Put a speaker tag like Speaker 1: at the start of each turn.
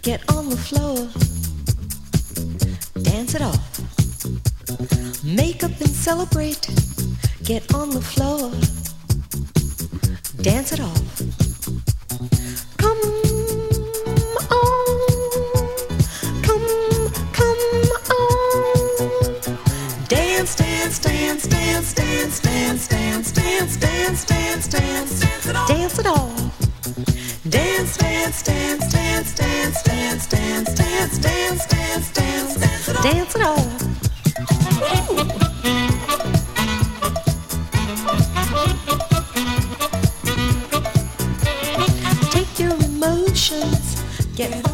Speaker 1: Get on the floor, dance it off. Make up and celebrate. Get on the floor, dance it off. Come on, come on. Dance, dance, dance, dance, dance, dance, dance, dance, dance, dance, dance, dance it off. Dance, dance, dance, dance, dance, dance, dance, dance, dance, dance, dance, dance it all. Take your emotions, get